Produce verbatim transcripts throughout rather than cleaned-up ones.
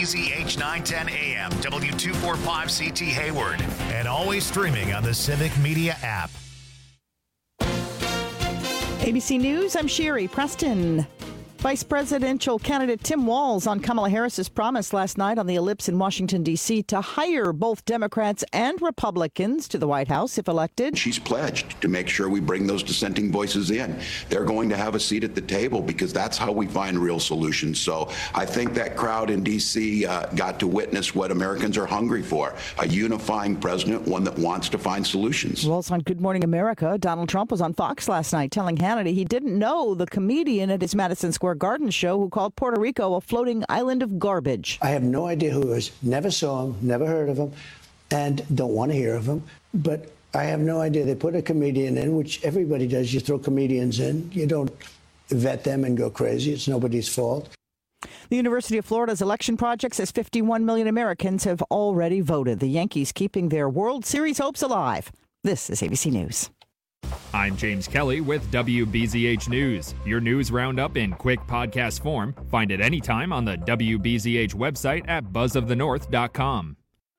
B Z H nine ten A M, W two forty-five C T Hayward, and always streaming on the Civic Media app. A B C News, I'm Sherry Preston. Vice presidential candidate Tim Walz on Kamala Harris's promise last night on the Ellipse in Washington, D C to hire both Democrats and Republicans to the White House if elected. She's pledged to make sure we bring those dissenting voices in. They're going to have a seat at the table because that's how we find real solutions. So I think that crowd in D C uh, got to witness what Americans are hungry for, a unifying president, one that wants to find solutions. Walz on Good Morning America. Donald Trump was on Fox last night telling Hannity he didn't know the comedian at his Madison Square Garden show who called Puerto Rico a floating island of garbage. I have no idea who he is. Never saw him, never heard of him, and don't want to hear of him. But I have no idea. They put a comedian in, which everybody does. You throw comedians in. You don't vet them and go crazy. It's nobody's fault. The University of Florida's election project says fifty-one million Americans have already voted. The Yankees keeping their World Series hopes alive. This is A B C News. I'm James Kelly with W B Z H News. Your news roundup in quick podcast form. Find it anytime on the W B Z H website at buzz of the north dot com.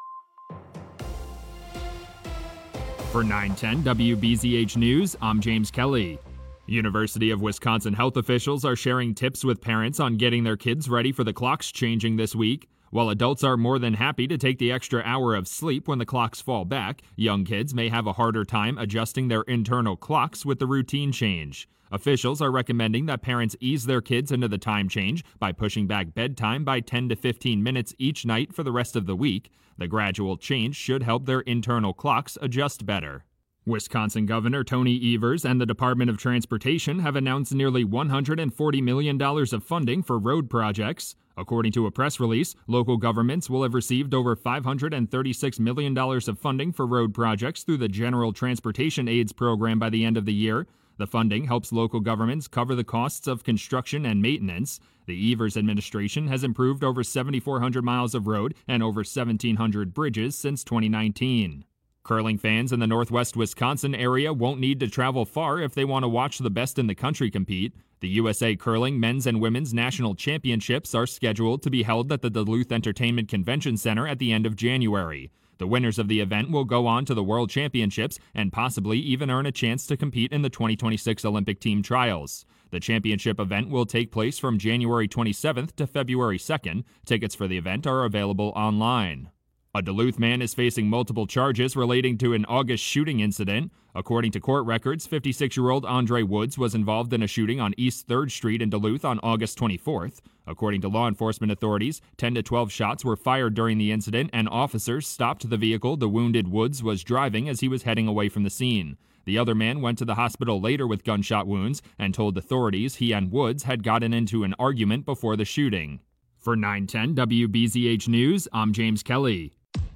For nine ten W B Z H News, I'm James Kelly. University of Wisconsin health officials are sharing tips with parents on getting their kids ready for the clocks changing this week. While adults are more than happy to take the extra hour of sleep when the clocks fall back, young kids may have a harder time adjusting their internal clocks with the routine change. Officials are recommending that parents ease their kids into the time change by pushing back bedtime by ten to fifteen minutes each night for the rest of the week. The gradual change should help their internal clocks adjust better. Wisconsin Governor Tony Evers and the Department of Transportation have announced nearly one hundred forty million dollars of funding for road projects. According to a press release, local governments will have received over five hundred thirty-six million dollars of funding for road projects through the General Transportation Aids Program by the end of the year. The funding helps local governments cover the costs of construction and maintenance. The Evers administration has improved over seven thousand four hundred miles of road and over seventeen hundred bridges since twenty nineteen. Curling fans in the northwest Wisconsin area won't need to travel far if they want to watch the best in the country compete. The U S A Curling Men's and Women's National Championships are scheduled to be held at the Duluth Entertainment Convention Center at the end of January. The winners of the event will go on to the World Championships and possibly even earn a chance to compete in the twenty twenty-six Olympic team trials. The championship event will take place from January twenty-seventh to February second. Tickets for the event are available online. A Duluth man is facing multiple charges relating to an August shooting incident. According to court records, fifty-six-year-old Andre Woods was involved in a shooting on East third Street in Duluth on August twenty-fourth. According to law enforcement authorities, ten to twelve shots were fired during the incident, and officers stopped the vehicle the wounded Woods was driving as he was heading away from the scene. The other man went to the hospital later with gunshot wounds and told authorities he and Woods had gotten into an argument before the shooting. For nine ten W B Z H News, I'm James Kelly.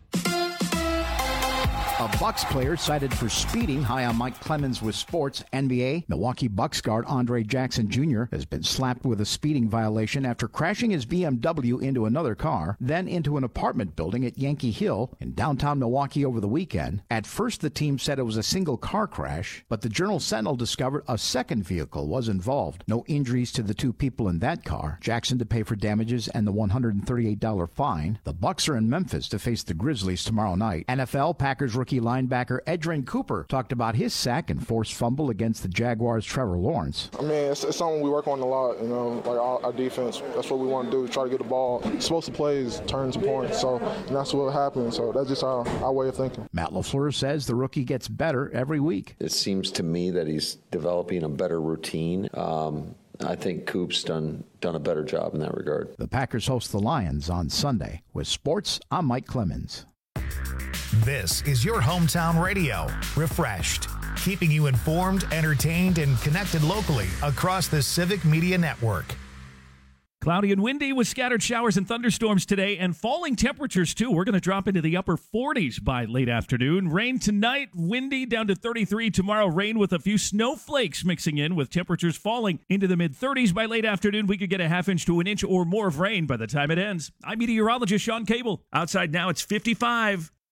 A Bucks player cited for speeding, high on Mike Clemens with sports. N B A, Milwaukee Bucks guard Andre Jackson Junior has been slapped with a speeding violation after crashing his B M W into another car, then into an apartment building at Yankee Hill in downtown Milwaukee over the weekend. At first, the team said it was a single car crash, but the Journal-Sentinel discovered a second vehicle was involved. No injuries to the two people in that car. Jackson to pay for damages and the one hundred thirty-eight dollars fine. The Bucks are in Memphis to face the Grizzlies tomorrow night. N F L, Packers rookie linebacker Edgerrin Cooper talked about his sack and forced fumble against the Jaguars' Trevor Lawrence. I mean, it's, it's something we work on a lot, you know, like our, our defense. That's what we want to do, try to get the ball. Explosive plays, turn to points, so and that's what happened. So that's just our, our way of thinking. Matt LaFleur says the rookie gets better every week. It seems to me that he's developing a better routine. Um, I think Coop's done done a better job in that regard. The Packers host the Lions on Sunday. With sports, I'm Mike Clemens. This is your hometown radio, Refreshed, keeping you informed, entertained, and connected locally across the Civic Media Network. Cloudy and windy with scattered showers and thunderstorms today and falling temperatures, too. We're going to drop into the upper forties by late afternoon. Rain tonight, windy down to thirty-three. Tomorrow, rain with a few snowflakes mixing in with temperatures falling into the mid-thirties by late afternoon. We could get a half inch to an inch or more of rain by the time it ends. I'm meteorologist Sean Cable. Outside now, it's fifty-five.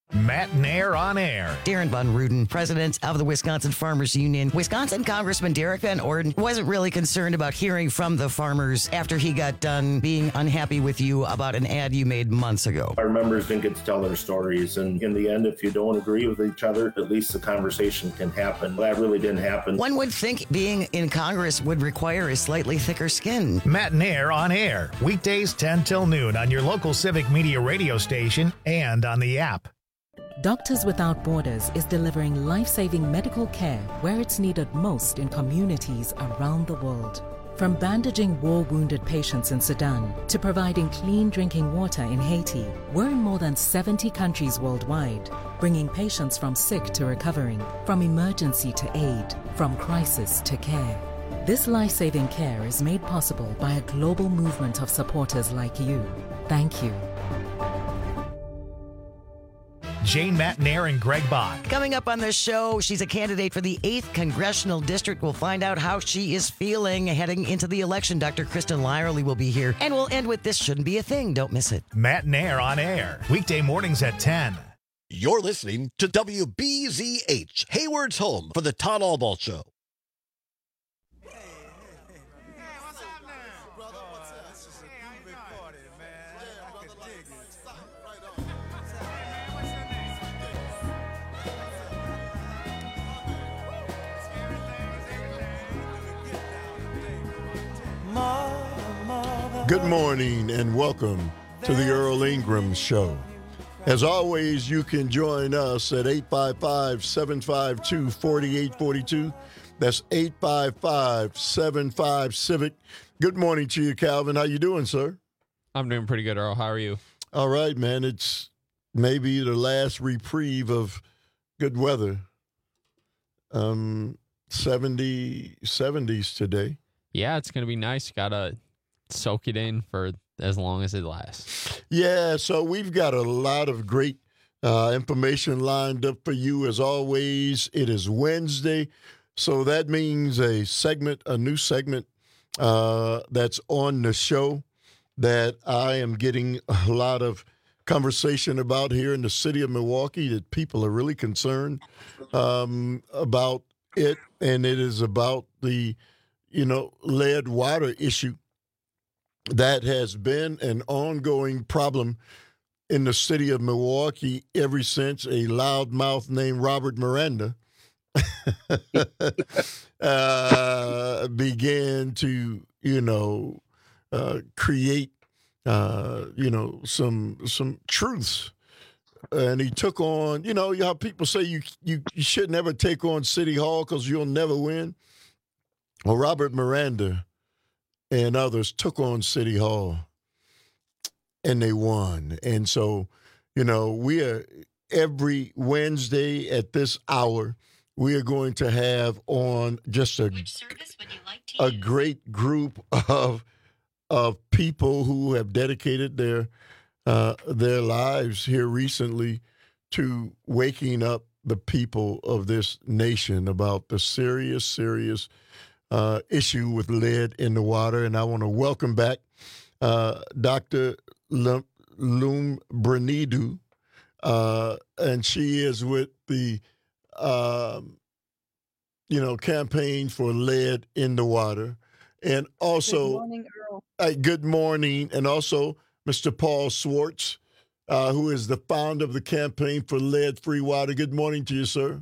Matt Nair on air. Darren Von Ruden, president of the Wisconsin Farmers Union. Wisconsin Congressman Derek Van Orden wasn't really concerned about hearing from the farmers after he got done being unhappy with you about an ad you made months ago. Our members didn't get to tell their stories, and in the end, if you don't agree with each other, at least the conversation can happen. That really didn't happen. One would think being in Congress would require a slightly thicker skin. Matt Nair on air. Weekdays ten till noon on your local Civic Media radio station and on the app. Doctors Without Borders is delivering life-saving medical care where it's needed most in communities around the world. From bandaging war-wounded patients in Sudan to providing clean drinking water in Haiti, we're in more than seventy countries worldwide, bringing patients from sick to recovering, from emergency to aid, from crisis to care. This life-saving care is made possible by a global movement of supporters like you. Thank you. Jane Matt Nair and Greg Bach. Coming up on the show, she's a candidate for the eighth Congressional District. We'll find out how she is feeling heading into the election. Doctor Kristen Lyerly will be here. And we'll end with This Shouldn't Be a Thing. Don't miss it. Matt Nair on air. Weekday mornings at ten. You're listening to W B Z H, Hayward's home for the Todd Albaugh Show. Good morning and welcome to the Earl Ingram Show. As always, you can join us at eight five five, seven five two, four eight four two. That's eight five five, seven five, Civic. Good morning to you, Calvin. How you doing, sir? I'm doing pretty good, Earl. How are you? All right, man. It's maybe the last reprieve of good weather. Um, seventy, seventies today. Yeah, it's going to be nice. Got to soak it in for as long as it lasts. Yeah, so we've got a lot of great uh, information lined up for you. As always, it is Wednesday, so that means a segment, a new segment uh, that's on the show that I am getting a lot of conversation about here in the city of Milwaukee, that people are really concerned um, about it, and it is about the, you know, lead water issue that has been an ongoing problem in the city of Milwaukee ever since a loudmouth named Robert Miranda uh, began to, you know, uh, create, uh, you know, some some truths. And he took on, you know, how people say you, you, you should never take on City Hall because you'll never win. Well, Robert Miranda and others took on City Hall, and they won. And so, you know, we are every Wednesday at this hour, we are going to have on just a, a great group of of people who have dedicated their uh, their lives here recently to waking up the people of this nation about the serious, serious Uh, issue with lead in the water. And I want to welcome back uh, Doctor Loum Branidu, uh, and she is with the, uh, you know, campaign for lead in the water. And also, good morning, Earl. Uh, good morning. And also Mister Paul Swartz, uh, who is the founder of the campaign for lead-free water. Good morning to you, sir.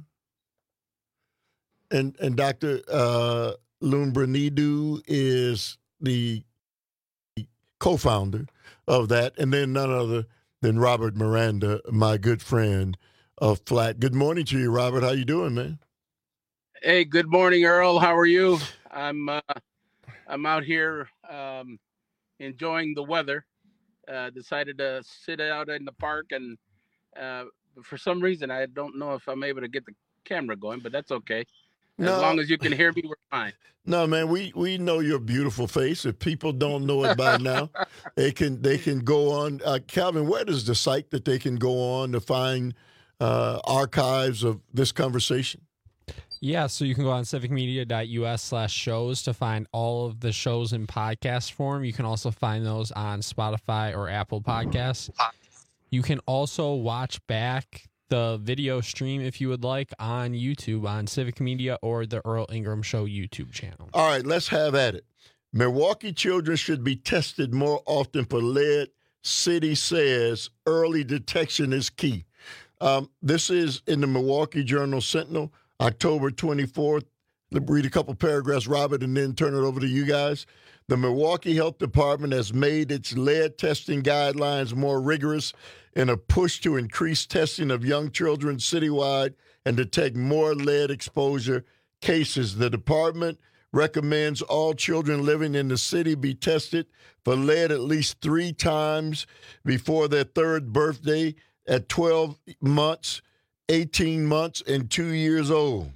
And, and Doctor Uh, Loum Branidu is the co-founder of that, and then none other than Robert Miranda, my good friend of Flat. Good morning to you, Robert. How you doing, man? Hey, good morning, Earl. How are you? I'm uh, I'm out here um, enjoying the weather. Uh, decided to sit out in the park, and uh, for some reason, I don't know if I'm able to get the camera going, but that's okay. As no. long as you can hear me, we're fine. No, man, we, we know your beautiful face. If people don't know it by now, they can they can go on. Uh, Calvin, where is the site that they can go on to find uh, archives of this conversation? Yeah, so you can go on civicmedia.us slash shows to find all of the shows in podcast form. You can also find those on Spotify or Apple Podcasts. You can also watch back the video stream, if you would like, on YouTube, on Civic Media or the Earl Ingram Show YouTube channel. All right, let's have at it. Milwaukee children should be tested more often for lead. City says early detection is key. Um, this is in the Milwaukee Journal Sentinel, October twenty-fourth. Let me read a couple paragraphs, Robert, and then turn it over to you guys. The Milwaukee Health Department has made its lead testing guidelines more rigorous in a push to increase testing of young children citywide and detect more lead exposure cases. The department recommends all children living in the city be tested for lead at least three times before their third birthday at twelve months, eighteen months, and two years old.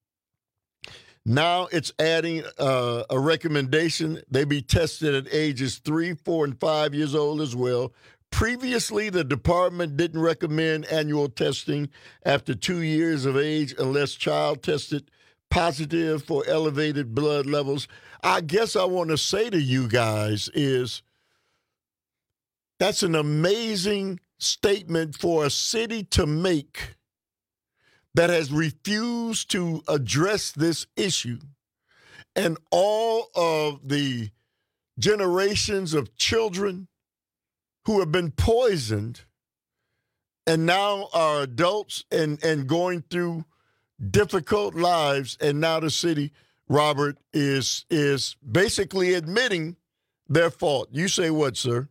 Now it's adding uh, a recommendation they be tested at ages three, four, and five years old as well. Previously, the department didn't recommend annual testing after two years of age unless child tested positive for elevated blood levels. I guess I want to say to you guys is that's an amazing statement for a city to make that has refused to address this issue, and all of the generations of children who have been poisoned and now are adults and, and going through difficult lives, and now the city, Robert, is is basically admitting their fault. You say what, sir?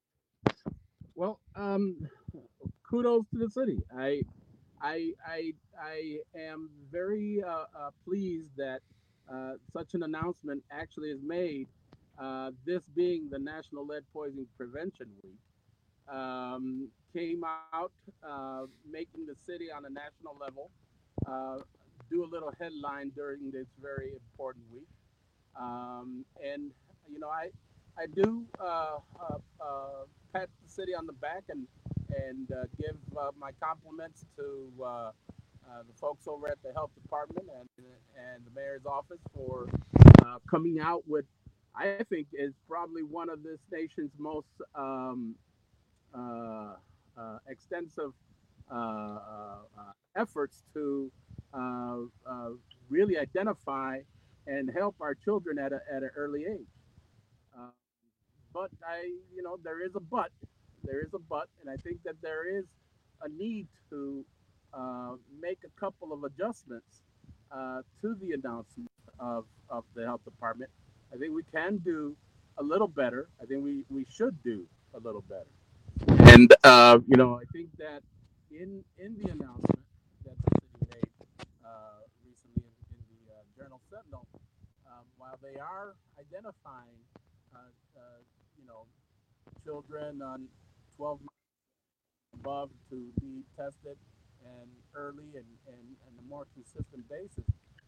Well, um, kudos to the city. I, I, I, I am very uh, uh, pleased that uh, such an announcement actually is made. Uh, this being the National Lead Poisoning Prevention Week, um, came out uh, making the city on a national level uh, do a little headline during this very important week. Um, and, you know, I I do uh, uh, uh, pat the city on the back and, and uh, give uh, my compliments to uh, uh, the folks over at the health department and, and the mayor's office for uh, coming out with, I think, is probably one of this nation's most um, uh, uh, extensive uh, uh, efforts to uh, uh, really identify and help our children at, a, at an early age. Uh, but I, you know, there is a but. There is a but, and I think that there is a need to uh, make a couple of adjustments uh, to the announcement of, of the health department. I think we can do a little better. I think we, we should do a little better. And, uh, you know, I think that in in the announcement that the city made uh, recently in, in the uh, Journal Sentinel, um, while they are identifying, uh, uh, you know, children on twelve months above to be tested and early and, and, and a more consistent basis,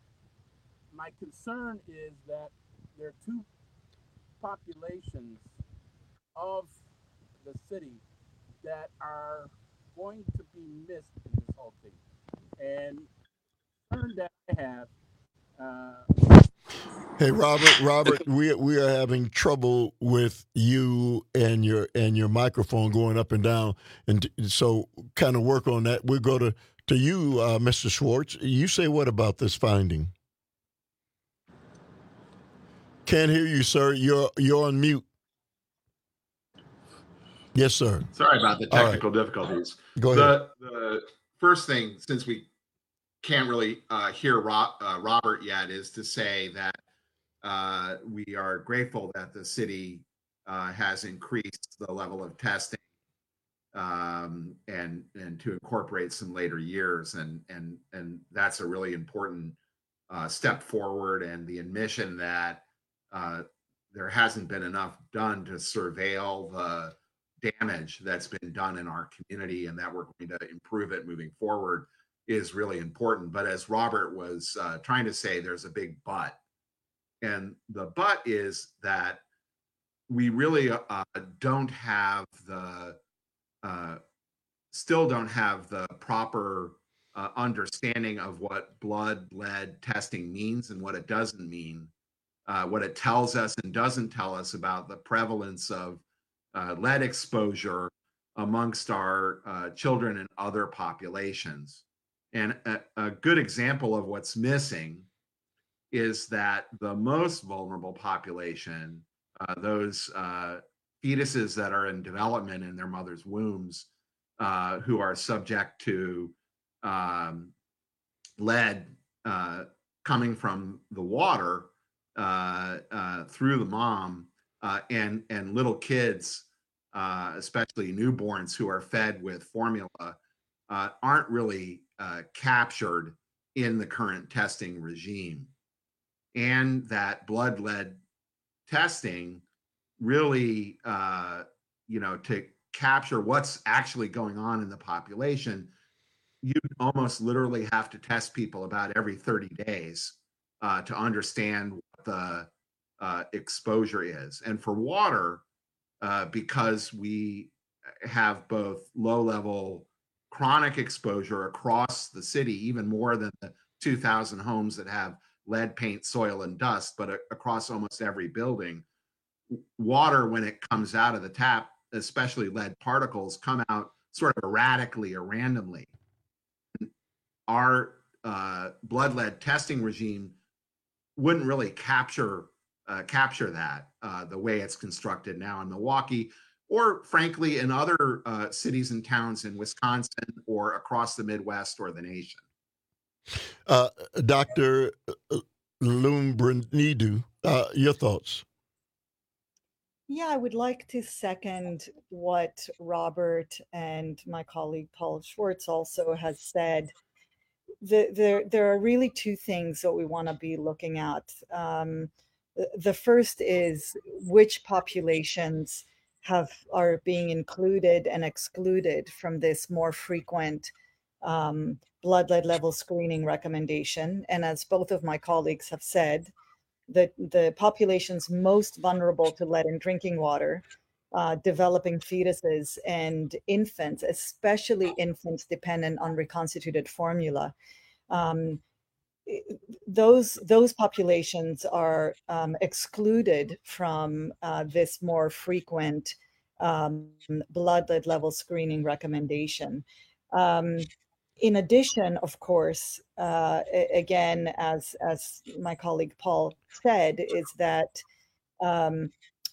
my concern is that there are two populations of the city that are going to be missed in this whole thing. And the concern that I have. Uh, hey, Robert, Robert, we we are having trouble with you and your and your microphone going up and down, and so kind of work on that. We'll go to to you, uh, Mister Schwartz. You say what about this finding? Can't hear you, sir. You're you're on mute. Yes, sir. Sorry about the technical right. difficulties. Go ahead. The, the first thing, since we can't really uh, hear Rob, uh, Robert yet, is to say that uh, we are grateful that the city uh, has increased the level of testing um, and and to incorporate some later years, and and and that's a really important uh, step forward. And the admission that uh, there hasn't been enough done to surveil the damage that's been done in our community, and that we're going to improve it moving forward is really important. But as Robert was uh, trying to say, there's a big but. And the but is that we really uh, don't have the, uh, still don't have the proper uh, understanding of what blood lead testing means and what it doesn't mean, uh, what it tells us and doesn't tell us about the prevalence of Uh, lead exposure amongst our uh, children and other populations. And a, a good example of what's missing is that the most vulnerable population, uh, those uh, fetuses that are in development in their mother's wombs, uh, who are subject to um, lead uh, coming from the water uh, uh, through the mom, uh, and, and little kids, uh, especially newborns who are fed with formula, uh, aren't really uh, captured in the current testing regime. And that blood lead testing really, uh, you know, to capture what's actually going on in the population, you almost literally have to test people about every thirty days uh, to understand what the uh, exposure is. And for water, uh, because we have both low-level chronic exposure across the city, even more than the two thousand homes that have lead paint, soil, and dust, but a- across almost every building, water, when it comes out of the tap, especially lead particles, come out sort of erratically or randomly. Our uh, blood lead testing regime wouldn't really capture uh, capture that uh, the way it's constructed now in Milwaukee, or frankly in other uh, cities and towns in Wisconsin or across the Midwest or the nation. Uh, Doctor Lumbrinidou, uh, your thoughts? Yeah, I would like to second what Robert and my colleague Paul Schwartz also has said. The, there, there are really two things that we want to be looking at. Um, the, the first is which populations have are being included and excluded from this more frequent um, blood lead level screening recommendation. And as both of my colleagues have said, the, the populations most vulnerable to lead in drinking water, uh, developing fetuses and infants, especially infants dependent on reconstituted formula, um, those, those populations are um, excluded from uh, this more frequent um, blood lead level screening recommendation. Um, In addition, of course, uh, again, as as my colleague Paul said, is that um,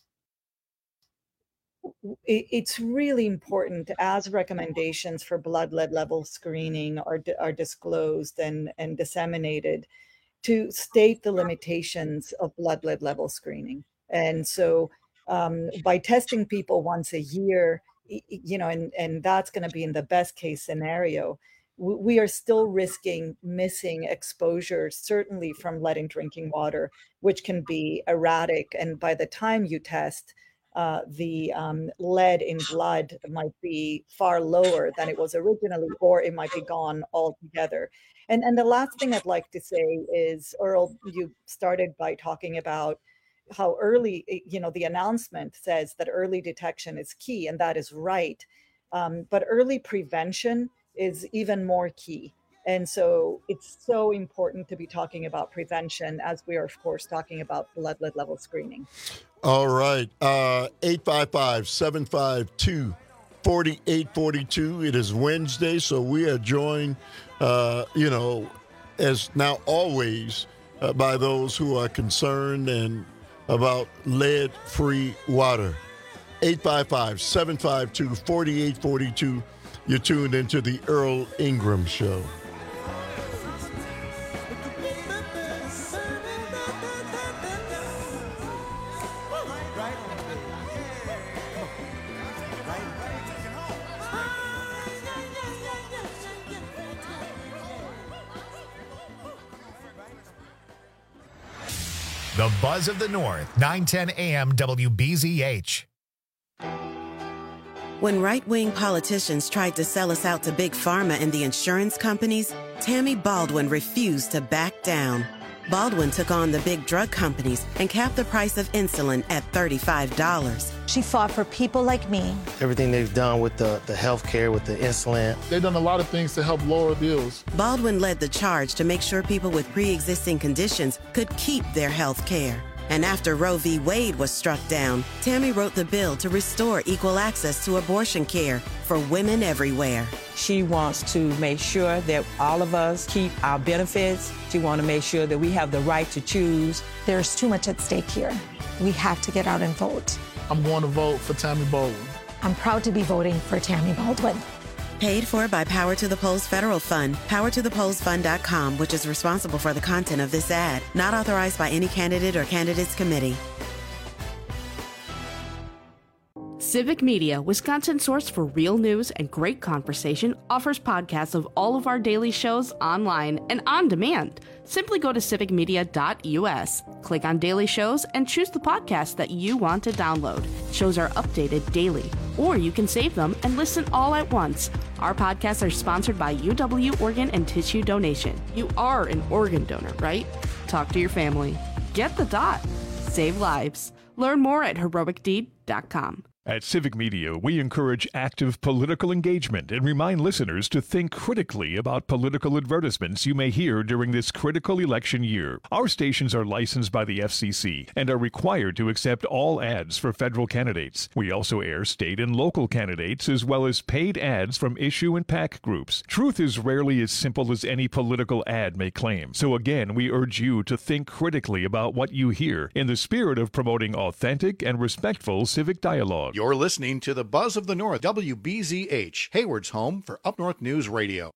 it, it's really important as recommendations for blood lead level screening are are disclosed and and disseminated to state the limitations of blood lead level screening. And so, um, by testing people once a year, you know, and and that's going to be in the best case scenario, we are still risking missing exposure, certainly from lead in drinking water, which can be erratic. And by the time you test, uh, the um, lead in blood might be far lower than it was originally, or it might be gone altogether. And, and the last thing I'd like to say is, Earl, you started by talking about how early, you know, the announcement says that early detection is key, and that is right. Um, but early prevention is even more key. And so it's so important to be talking about prevention as we are, of course, talking about blood lead level screening. All right. Uh, eight five five, seven five two, four eight four two. It is Wednesday, so we are joined, uh, you know, as now always, uh, by those who are concerned and about lead-free water. eight five five, seven five two, four eight four two. You're tuned into the Earl Ingram Show. The Buzz of the North, nine ten A M W B Z H. When right-wing politicians tried to sell us out to Big Pharma and the insurance companies, Tammy Baldwin refused to back down. Baldwin took on the big drug companies and capped the price of insulin at thirty-five dollars. She fought for people like me. Everything they've done with the, the health care, with the insulin. They've done a lot of things to help lower bills. Baldwin led the charge to make sure people with pre-existing conditions could keep their health care. And after Roe v. Wade was struck down, Tammy wrote the bill to restore equal access to abortion care for women everywhere. She wants to make sure that all of us keep our benefits. She wants to make sure that we have the right to choose. There's too much at stake here. We have to get out and vote. I'm going to vote for Tammy Baldwin. I'm proud to be voting for Tammy Baldwin. Paid for by Power to the Polls Federal Fund, power to the polls fund dot com, which is responsible for the content of this ad. Not authorized by any candidate or candidates committee. Civic Media, Wisconsin's source for real news and great conversation, offers podcasts of all of our daily shows online and on demand. Simply go to civic media dot u s, click on daily shows, and choose the podcast that you want to download. Shows are updated daily, or you can save them and listen all at once. Our podcasts are sponsored by U W Organ and Tissue Donation. You are an organ donor, right? Talk to your family. Get the dot. Save lives. Learn more at heroic deed dot com. At Civic Media, we encourage active political engagement and remind listeners to think critically about political advertisements you may hear during this critical election year. Our stations are licensed by the F C C and are required to accept all ads for federal candidates. We also air state and local candidates as well as paid ads from issue and PAC groups. Truth is rarely as simple as any political ad may claim. So again, we urge you to think critically about what you hear in the spirit of promoting authentic and respectful civic dialogue. You're listening to the Buzz of the North, W B Z H, Hayward's home for Up North News Radio.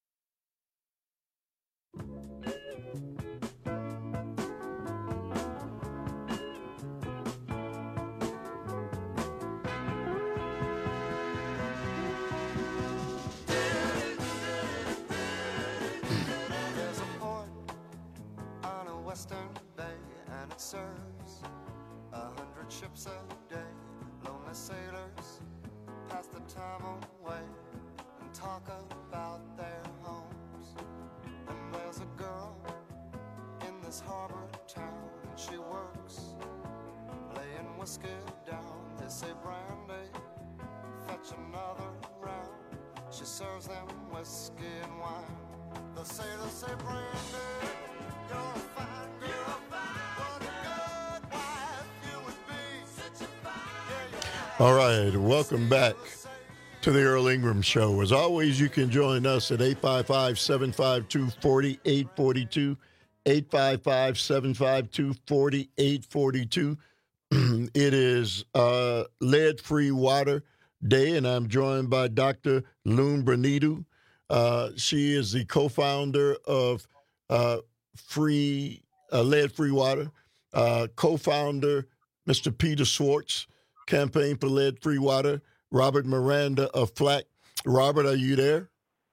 There's a port on a western bay, and it serves a hundred ships a day. Lonely sailors pass the time away and talk about their homes. And there's a girl in this harbor town, and she works laying whiskey down. They say, Brandy, fetch another round. She serves them whiskey and wine. The sailors say, Brandy, you're a fine girl. What a good wife you would be. Such a fine. All right, welcome back to the Earl Ingram Show. As always, you can join us at eight five five, seven five two, four eight four two, eight five five, seven five two, four eight four two. It is uh, Lead-Free Water Day, and I'm joined by Doctor Lune Branidu. Uh, she is the co-founder of uh, Free uh, Lead-Free Water, uh, co-founder Mister Peter Swartz, Campaign for Lead-Free Water, Robert Miranda of Flack. Robert, are you there?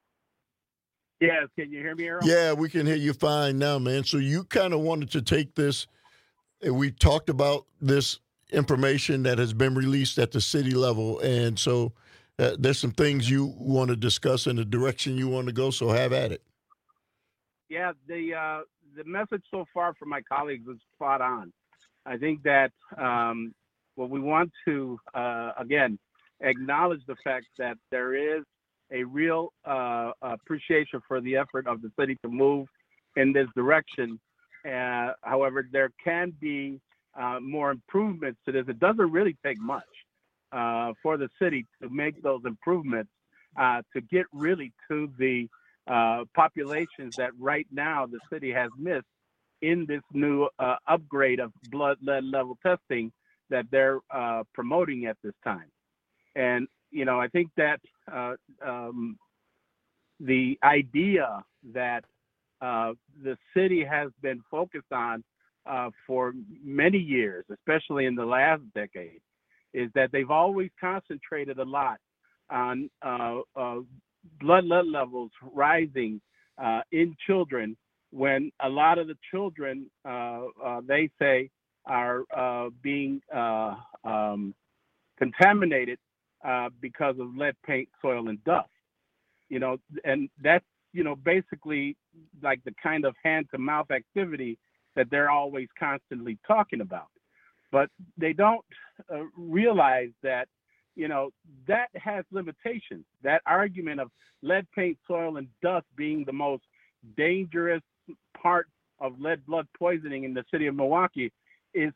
Yes. Can you hear me, Earl? Yeah, we can hear you fine now, man. So you kind of wanted to take this, and we talked about this information that has been released at the city level, and so uh, there's some things you want to discuss in the direction you want to go, so have at it. Yeah, the uh, the message so far from my colleagues is spot on. I think that um, well, we want to, uh, again, acknowledge the fact that there is a real uh, appreciation for the effort of the city to move in this direction. Uh, however, there can be uh, more improvements to this. It doesn't really take much uh, for the city to make those improvements uh, to get really to the uh, populations that right now the city has missed in this new uh, upgrade of blood lead level testing that they're uh, promoting at this time. And, you know, I think that uh, um, the idea that uh, the city has been focused on uh, for many years, especially in the last decade, is that they've always concentrated a lot on uh, uh, blood lead levels rising uh, in children, when a lot of the children, uh, uh, they say, are uh, being uh, um, contaminated uh, because of lead paint, soil, and dust. You know, and that's, you know, basically like the kind of hand-to-mouth activity that they're always constantly talking about. But they don't uh, realize that, you know, that has limitations. That argument of lead paint, soil, and dust being the most dangerous part of lead blood poisoning in the city of Milwaukee is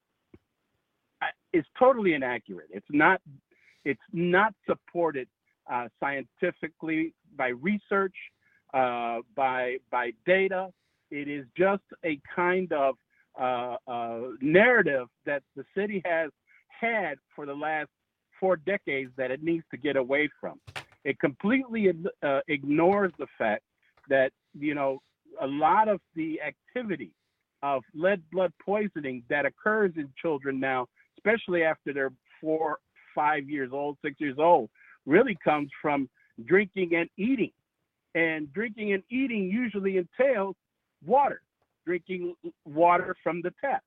is totally inaccurate. It's not it's not supported uh, scientifically by research, uh, by by data. It is just a kind of uh, uh, narrative that the city has had for the last four decades that it needs to get away from. It completely uh, ignores the fact that, you know, a lot of the activity of lead blood poisoning that occurs in children now, especially after they're four, five years old, six years old, really comes from drinking and eating. And drinking and eating usually entails water, drinking water from the tap,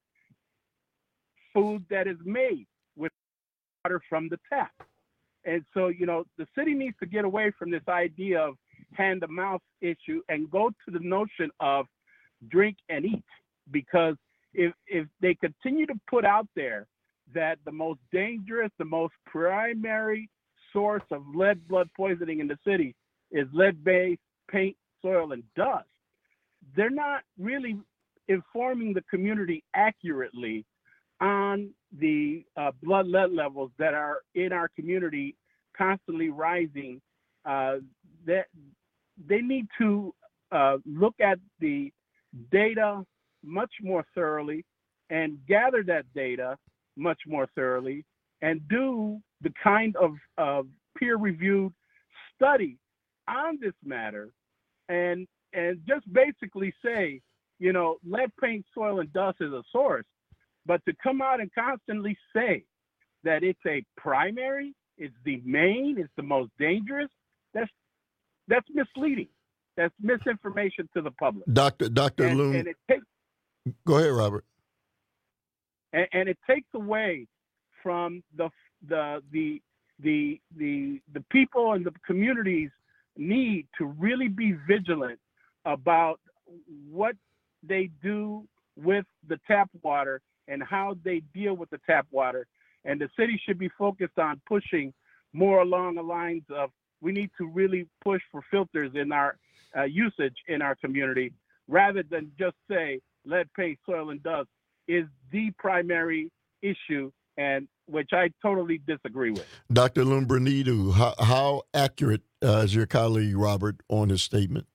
food that is made with water from the tap. And so, you know, the city needs to get away from this idea of hand-to-mouth issue and go to the notion of drink and eat. Because if if they continue to put out there that the most dangerous, the most primary source of lead blood poisoning in the city is lead-based paint, soil, and dust, they're not really informing the community accurately on the uh, blood lead levels that are in our community constantly rising. Uh, that they need to uh, look at the data much more thoroughly and gather that data much more thoroughly and do the kind of, of peer-reviewed study on this matter and and just basically say, you know, lead paint, soil, and dust is a source, but to come out and constantly say that it's a primary, it's the main, it's the most dangerous, that's that's misleading. That's misinformation to the public. Doctor Doctor And, Loom. and it takes Go ahead, Robert. and, and it takes away from the the the the the the people and the communities need to really be vigilant about what they do with the tap water and how they deal with the tap water. And the city should be focused on pushing more along the lines of we need to really push for filters in our uh, usage in our community, rather than just say lead paint, soil, and dust is the primary issue, and which I totally disagree with. Doctor Lumbrinidou, how, how accurate uh, is your colleague Robert on his statement?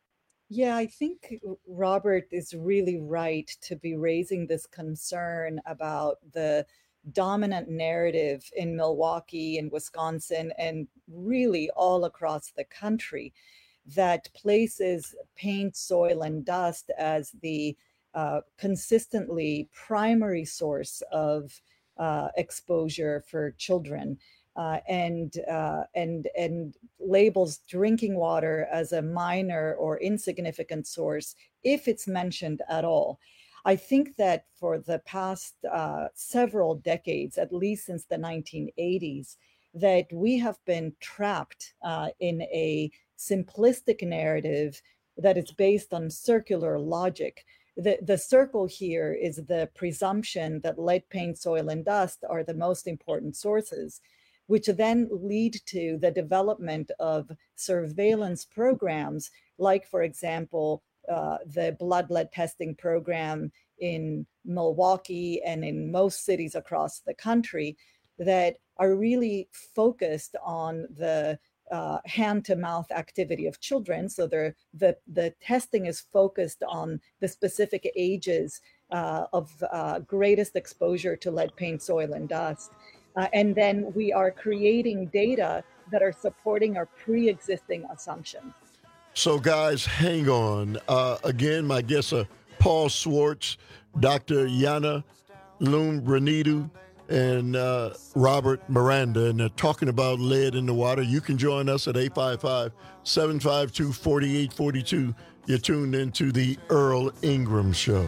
Yeah, I think Robert is really right to be raising this concern about the dominant narrative in Milwaukee and Wisconsin and really all across the country that places paint, soil, and dust as the uh, consistently primary source of uh, exposure for children. Uh, and uh, and and labels drinking water as a minor or insignificant source if it's mentioned at all. I think that for the past uh, several decades, at least since the nineteen eighties, that we have been trapped uh, in a simplistic narrative that is based on circular logic. The, the circle here is the presumption that lead paint, soil, and dust are the most important sources, which then lead to the development of surveillance programs, like, for example, uh, the blood lead testing program in Milwaukee and in most cities across the country that are really focused on the uh, hand-to-mouth activity of children. So the, the testing is focused on the specific ages uh, of uh, greatest exposure to lead paint, soil, and dust. Uh, and then we are creating data that are supporting our pre-existing assumptions. So, guys, hang on. Uh, again, my guests are Paul Schwartz, Doctor Yana Lumbrinidou, and uh, Robert Miranda, and they're talking about lead in the water. You can join us at eight five five, seven five two, four eight four two. You're tuned into the Earl Ingram Show.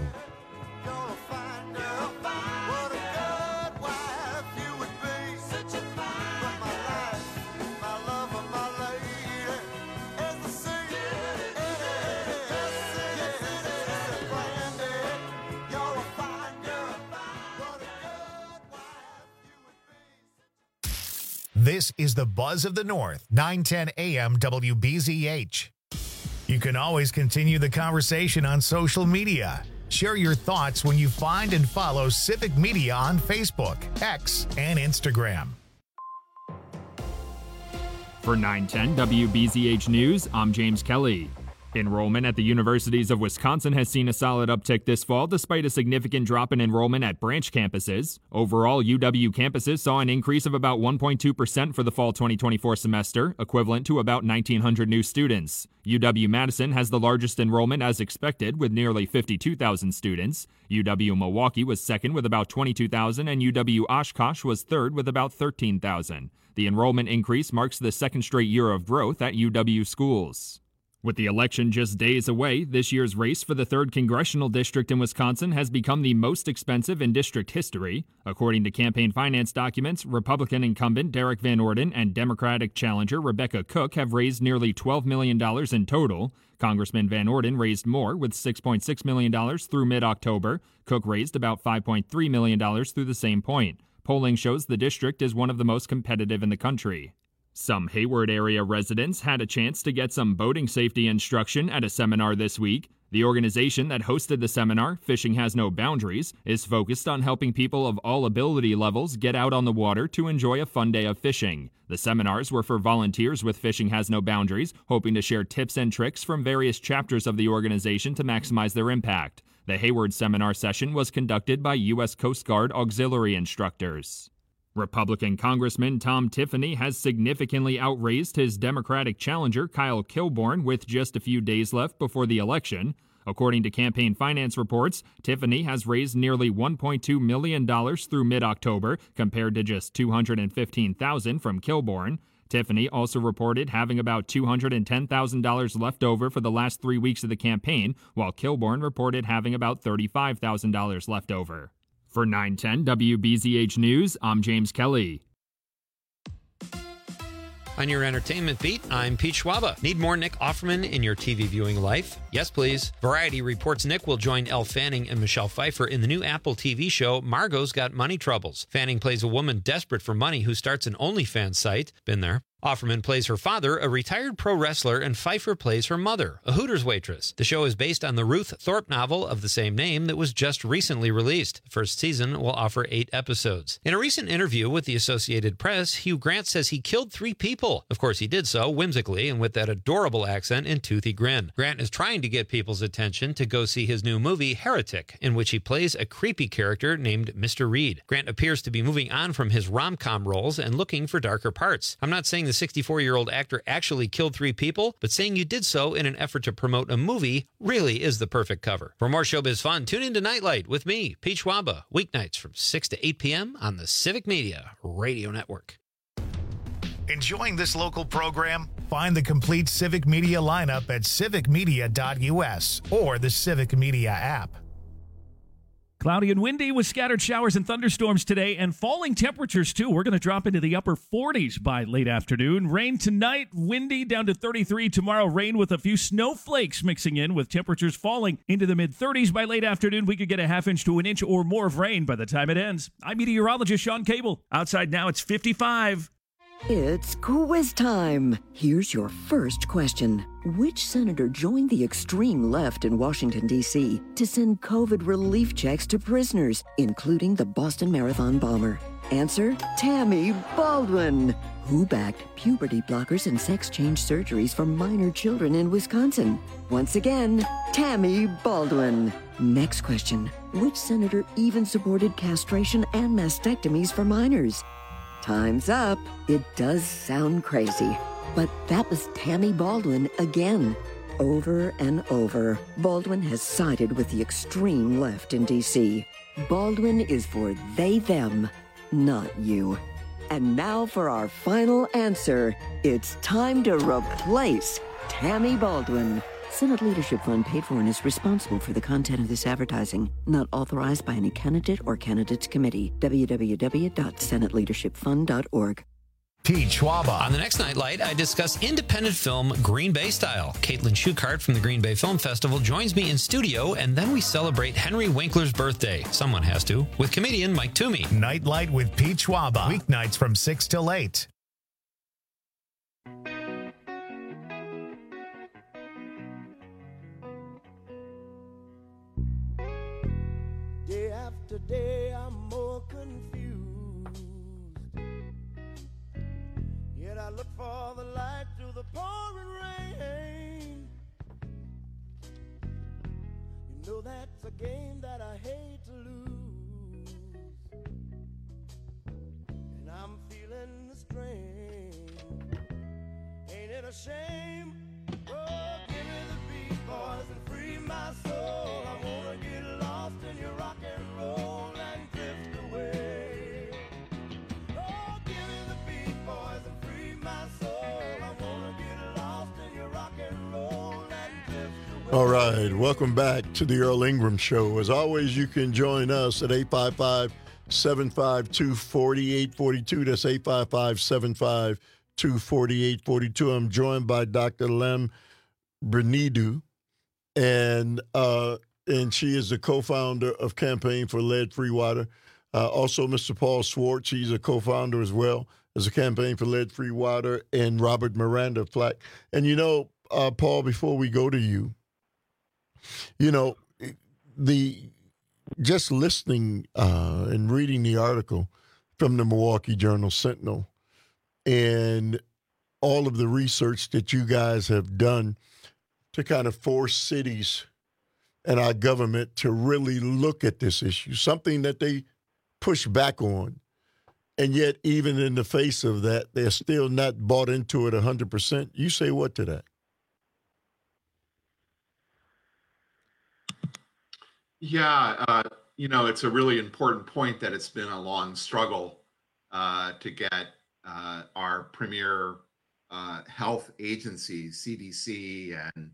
This is the Buzz of the North, nine ten A M W B Z H. You can always continue the conversation on social media. Share your thoughts when you find and follow Civic Media on Facebook, X, and Instagram. For nine ten W B Z H News, I'm James Kelly. Enrollment at the universities of Wisconsin has seen a solid uptick this fall despite a significant drop in enrollment at branch campuses. Overall, U W campuses saw an increase of about one point two percent for the fall twenty twenty-four semester, equivalent to about nineteen hundred new students. U W-Madison has the largest enrollment as expected with nearly fifty-two thousand students. U W-Milwaukee was second with about twenty-two thousand and U W-Oshkosh was third with about thirteen thousand. The enrollment increase marks the second straight year of growth at U W schools. With the election just days away, this year's race for the third congressional district in Wisconsin has become the most expensive in district history. According to campaign finance documents, Republican incumbent Derek Van Orden and Democratic challenger Rebecca Cook have raised nearly twelve million dollars in total. Congressman Van Orden raised more with six point six million dollars through mid-October. Cook raised about five point three million dollars through the same point. Polling shows the district is one of the most competitive in the country. Some Hayward area residents had a chance to get some boating safety instruction at a seminar this week. The organization that hosted the seminar, Fishing Has No Boundaries, is focused on helping people of all ability levels get out on the water to enjoy a fun day of fishing. The seminars were for volunteers with Fishing Has No Boundaries, hoping to share tips and tricks from various chapters of the organization to maximize their impact. The Hayward seminar session was conducted by U S Coast Guard auxiliary instructors. Republican Congressman Tom Tiffany has significantly outraised his Democratic challenger Kyle Kilborn with just a few days left before the election. According to campaign finance reports, Tiffany has raised nearly one point two million dollars through mid-October compared to just two hundred fifteen thousand dollars from Kilborn. Tiffany also reported having about two hundred ten thousand dollars left over for the last three weeks of the campaign, while Kilborn reported having about thirty-five thousand dollars left over. For nine ten W B Z H News, I'm James Kelly. On your entertainment beat, I'm Pete Schwaba. Need more Nick Offerman in your T V viewing life? Yes, please. Variety reports Nick will join Elle Fanning and Michelle Pfeiffer in the new Apple T V show Margot's Got Money Troubles. Fanning plays a woman desperate for money who starts an OnlyFans site. Been there. Offerman plays her father, a retired pro wrestler, and Pfeiffer plays her mother, a Hooters waitress. The show is based on the Ruth Thorpe novel of the same name that was just recently released. The first season will offer eight episodes. In a recent interview with the Associated Press, Hugh Grant says he killed three people. Of course, he did so whimsically and with that adorable accent and toothy grin. Grant is trying to get people's attention to go see his new movie, Heretic, in which he plays a creepy character named Mister Reed. Grant appears to be moving on from his rom-com roles and looking for darker parts. I'm not saying the sixty-four-year-old actor actually killed three people, but saying you did so in an effort to promote a movie really is the perfect cover. For more showbiz fun, tune in to Nightlight with me, Pete Schwaba, weeknights from six to eight p.m. on the Civic Media Radio Network. Enjoying this local program? Find the complete Civic Media lineup at civic media dot u s or the Civic Media app. Cloudy and windy with scattered showers and thunderstorms today and falling temperatures, too. We're going to drop into the upper forties by late afternoon. Rain tonight, windy down to thirty-three. Tomorrow, rain with a few snowflakes mixing in with temperatures falling into the mid-thirties by late afternoon. We could get a half inch to an inch or more of rain by the time it ends. I'm meteorologist Sean Cable. Outside now, it's fifty-five. It's quiz time. Here's your first question. Which senator joined the extreme left in Washington, D C to send COVID relief checks to prisoners, including the Boston Marathon bomber? Answer, Tammy Baldwin. Who backed puberty blockers and sex change surgeries for minor children in Wisconsin? Once again, Tammy Baldwin. Next question. Which senator even supported castration and mastectomies for minors? Time's up. It does sound crazy, but that was Tammy Baldwin again. Over and over, Baldwin has sided with the extreme left in D C. Baldwin is for they, them, not you. And now for our final answer. It's time to replace Tammy Baldwin. Senate Leadership Fund paid for and is responsible for the content of this advertising. Not authorized by any candidate or candidates committee. w w w dot senate leadership fund dot org. Pete Schwaba. On the next Nightlight, I discuss independent film Green Bay Style. Caitlin Schuchart from the Green Bay Film Festival joins me in studio, and then we celebrate Henry Winkler's birthday. Someone has to. With comedian Mike Toomey. Nightlight with Pete Schwaba. Weeknights from six till eight. today I'm more confused. Yet I look for the light through the pouring rain. You know that's a game that I hate to lose, and I'm feeling the strain. Ain't it a shame? Oh, give me the beat, boys, and free my soul. I wanna get lost in your rock and roll and drift away. Oh, give me the beat, boys, and free my soul. I wanna get lost in your rock and roll and drift away. All right, welcome back to the Earl Ingram Show. As always, you can join us at eight five five, seven five two, four eight four two. That's eight five five, seven five two, four eight four two. I'm joined by Doctor Lem Brenidou, and uh, and she is the co-founder of Campaign for Lead-Free Water. Uh, also, Mister Paul Schwartz, he's a co-founder as well as a Campaign for Lead-Free Water, and Robert Miranda Flack. And you know, uh, Paul, before we go to you, you know, the just listening uh, and reading the article from the Milwaukee Journal Sentinel and all of the research that you guys have done to kind of force cities and our government to really look at this issue, something that they push back on. And yet, even in the face of that, they're still not bought into it one hundred percent. You say what to that? Yeah, uh, you know, it's a really important point that it's been a long struggle uh, to get uh, our premier uh, health agencies, C D C and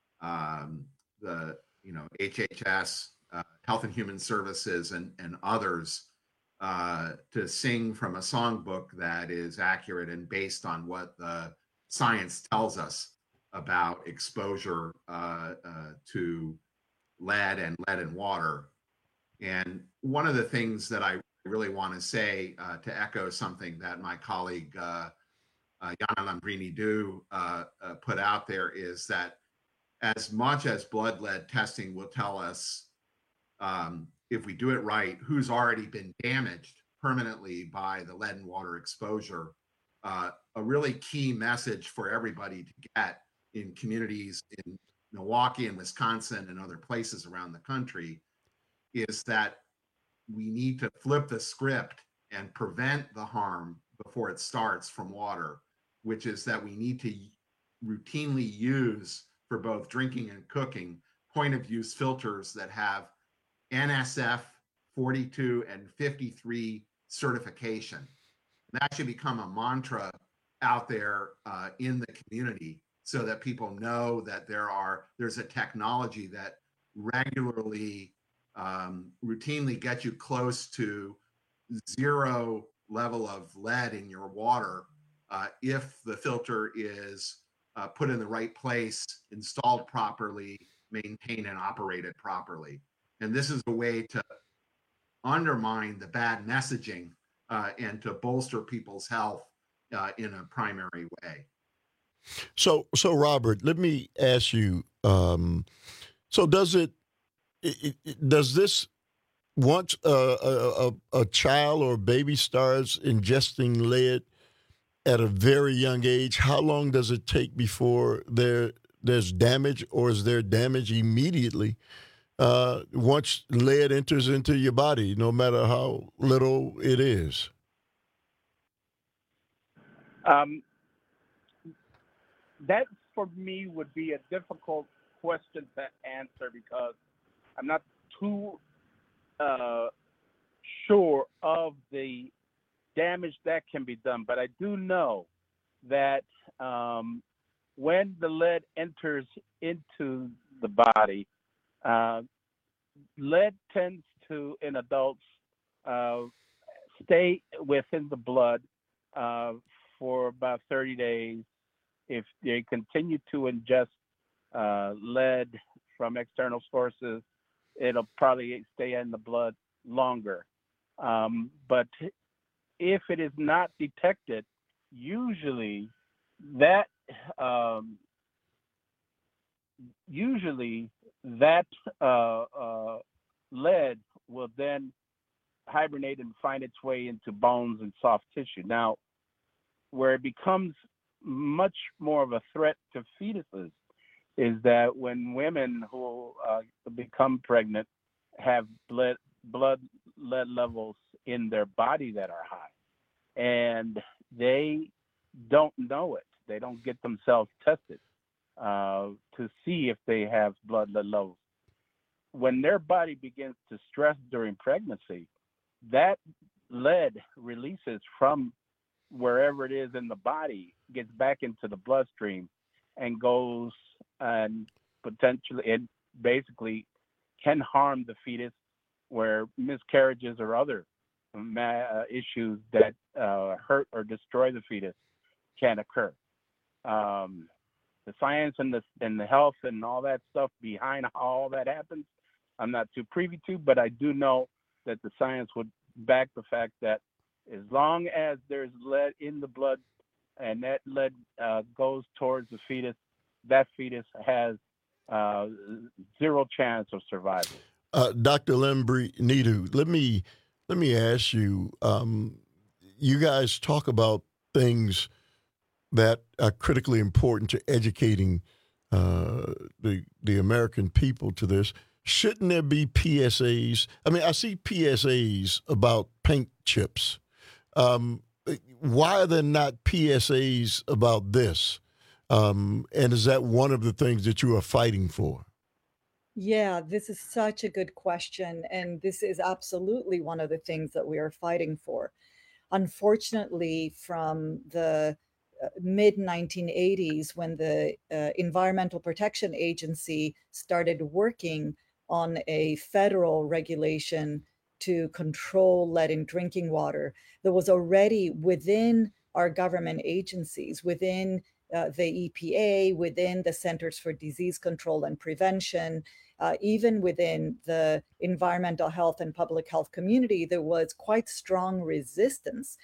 um, the, you know, H H S, uh, Health and Human Services, and, and others uh, to sing from a songbook that is accurate and based on what the science tells us about exposure uh, uh, to lead and lead in water. And one of the things that I really want to say uh, to echo something that my colleague uh, uh, Yana Lambrini-Du uh, uh, put out there is that as much as blood lead testing will tell us um, if we do it right, who's already been damaged permanently by the lead and water exposure, uh, a really key message for everybody to get in communities in Milwaukee and Wisconsin and other places around the country is that we need to flip the script and prevent the harm before it starts from water, which is that we need to routinely use, for both drinking and cooking, point of use filters that have N S F forty-two and fifty-three certification. That should become a mantra out there uh, in the community so that people know that there are there's a technology that regularly um, routinely gets you close to zero level of lead in your water uh, if the filter is uh, put in the right place, installed properly, maintained and operated properly. And this is a way to undermine the bad messaging uh, and to bolster people's health uh, in a primary way. So, so Robert, let me ask you. Um, so, does it, it, it? Does this once a, a a child or a baby starts ingesting lead at a very young age? How long does it take before there there's damage, or is there damage immediately uh, once lead enters into your body, no matter how little it is? Um. That, for me, would be a difficult question to answer because I'm not too uh, sure of the damage that can be done. But I do know that um, when the lead enters into the body, uh, lead tends to, in adults, uh, stay within the blood uh, for about thirty days. If they continue to ingest uh, lead from external sources, it'll probably stay in the blood longer. Um, but if it is not detected, usually that um, usually that uh, uh, lead will then hibernate and find its way into bones and soft tissue. Now, where it becomes much more of a threat to fetuses is that when women who uh, become pregnant have blood, blood lead levels in their body that are high, and they don't know it. They don't get themselves tested uh, to see if they have blood lead levels. When their body begins to stress during pregnancy, that lead releases from wherever it is in the body, gets back into the bloodstream, and goes and potentially, it basically can harm the fetus, where miscarriages or other uh, issues that uh, hurt or destroy the fetus can occur. Um, the science and the and the health and all that stuff behind how all that happens, I'm not too privy to, but I do know that the science would back the fact that as long as there's lead in the blood and that lead uh, goes towards the fetus, that fetus has uh, zero chance of survival. Uh, Doctor Lembry-Nedu, let me let me ask you. Um, you guys talk about things that are critically important to educating uh, the the American people to this. Shouldn't there be P S As? I mean, I see P S As about paint chips. Um, why are there not P S As about this? Um, and is that one of the things that you are fighting for? Yeah, this is such a good question. And this is absolutely one of the things that we are fighting for. Unfortunately, from the uh, mid nineteen eighties, when the uh, Environmental Protection Agency started working on a federal regulation to control lead in drinking water, there was already within our government agencies, within uh, the E P A, within the Centers for Disease Control and Prevention, uh, even within the environmental health and public health community, there was quite strong resistance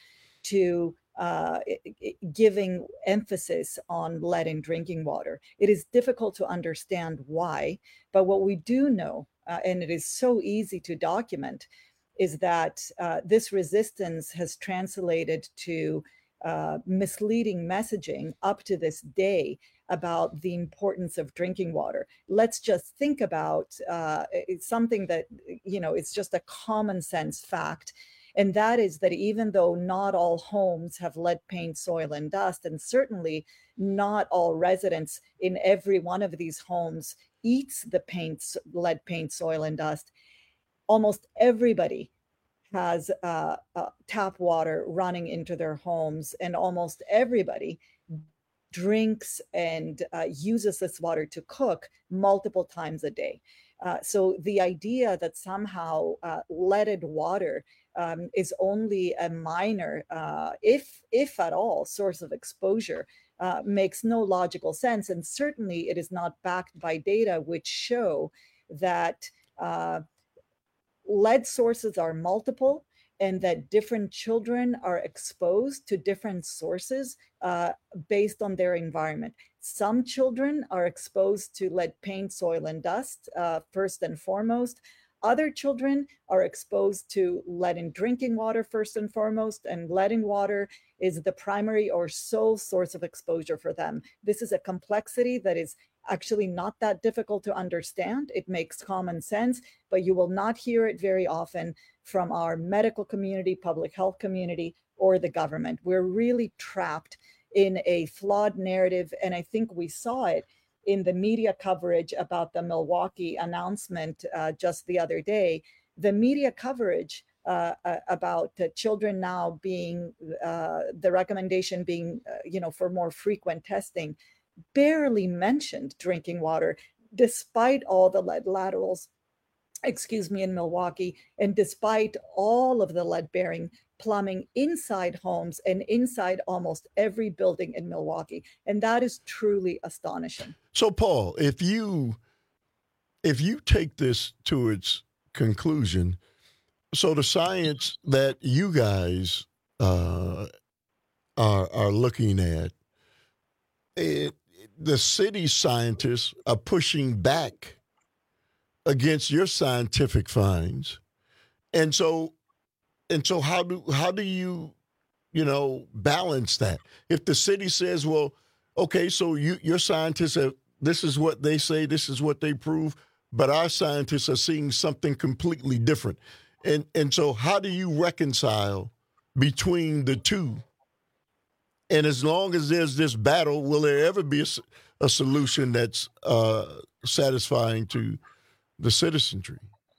to uh, giving emphasis on lead in drinking water. It is difficult to understand why, but what we do know, uh, and it is so easy to document, is that uh, this resistance has translated to uh, misleading messaging up to this day about the importance of drinking water. Let's just think about uh, it's something that, you know, it's just a common sense fact. And that is that even though not all homes have lead paint, soil, and dust, and certainly not all residents in every one of these homes eats the paint, lead paint, soil, and dust, almost everybody has uh, uh, tap water running into their homes, and almost everybody drinks and uh, uses this water to cook multiple times a day. Uh, so the idea that somehow uh, leaded water um, is only a minor, uh, if if at all, source of exposure uh, makes no logical sense, and certainly it is not backed by data which show that uh, lead sources are multiple and that different children are exposed to different sources uh, based on their environment. Some children are exposed to lead paint, soil, and dust, uh, first and foremost. Other children are exposed to lead in drinking water, first and foremost, and lead in water is the primary or sole source of exposure for them. This is a complexity that is actually not that difficult to understand. It makes common sense, but you will not hear it very often from our medical community, public health community, or the government. We're really trapped in a flawed narrative, and I think we saw it in the media coverage about the Milwaukee announcement uh, just the other day. The media coverage uh, uh, about uh, children now being, uh, the recommendation being, uh, you know, for more frequent testing, barely mentioned drinking water, despite all the lead laterals, excuse me, in Milwaukee, and despite all of the lead-bearing plumbing inside homes and inside almost every building in Milwaukee. And that is truly astonishing. So, Paul, if you if you take this to its conclusion, so the science that you guys uh, are are looking at, it, the city scientists are pushing back against your scientific finds, and so and so how do how do you, you know, balance that? If the city says, well, okay, so you your scientists have, this is what they say, this is what they prove, but our scientists are seeing something completely different. And and so how do you reconcile between the two? And as long as there's this battle, will there ever be a, a solution that's uh, satisfying to the citizenry?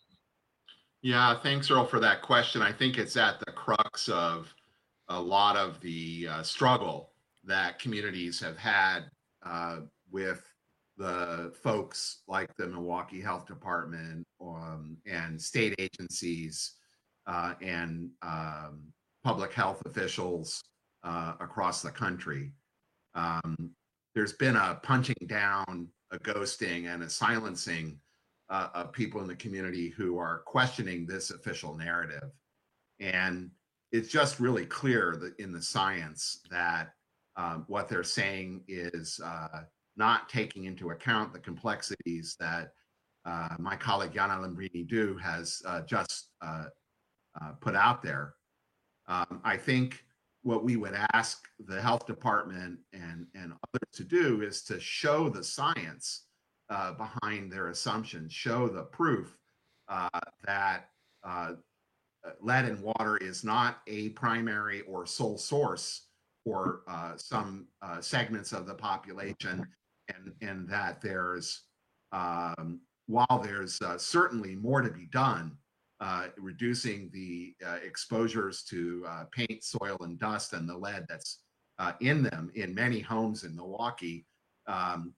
Yeah, thanks, Earl, for that question. I think it's at the crux of a lot of the uh, struggle that communities have had uh, with the folks like the Milwaukee Health Department um, and state agencies uh, and um, public health officials uh, across the country. Um, there's been a punching down, a ghosting, and a silencing uh, of people in the community who are questioning this official narrative. And it's just really clear that in the science that um, what they're saying is uh, not taking into account the complexities that uh, my colleague Yana Lambrini-Du has uh, just uh, uh, put out there. Um, I think what we would ask the health department and, and others to do is to show the science uh, behind their assumptions, show the proof uh, that uh, lead in water is not a primary or sole source for uh, some uh, segments of the population, and, and that there's, um, while there's uh, certainly more to be done, uh, reducing the uh, exposures to uh, paint, soil, and dust and the lead that's uh, in them in many homes in Milwaukee, um,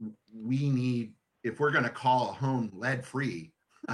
we need, if we're going to call a home lead-free,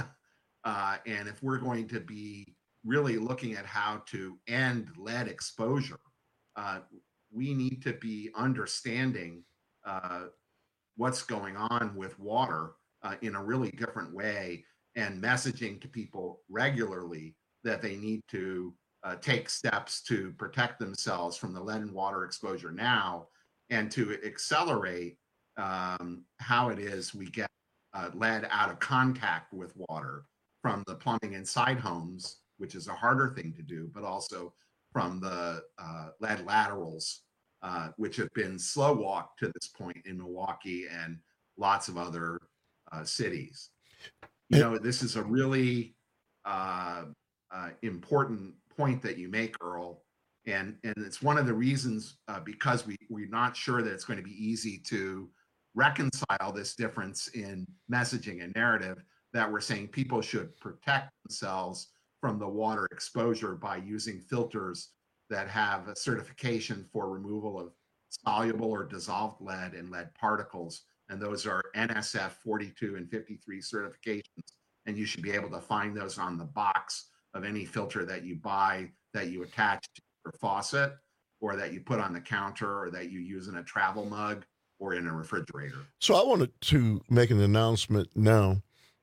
uh, and if we're going to be really looking at how to end lead exposure, uh, we need to be understanding uh, what's going on with water uh, in a really different way, and messaging to people regularly that they need to uh, take steps to protect themselves from the lead and water exposure now, and to accelerate um, how it is we get uh, lead out of contact with water from the plumbing inside homes, which is a harder thing to do, but also from the uh, lead laterals, uh, which have been slow walked to this point in Milwaukee and lots of other uh, cities. You know, this is a really uh, uh, important point that you make, Earl, and and it's one of the reasons uh, because we we're not sure that it's going to be easy to reconcile this difference in messaging and narrative, that we're saying people should protect themselves from the water exposure by using filters that have a certification for removal of soluble or dissolved lead and lead particles. And those are N S F forty-two and fifty-three certifications. And you should be able to find those on the box of any filter that you buy, that you attach to your faucet, or that you put on the counter, or that you use in a travel mug or in a refrigerator. So I wanted to make an announcement now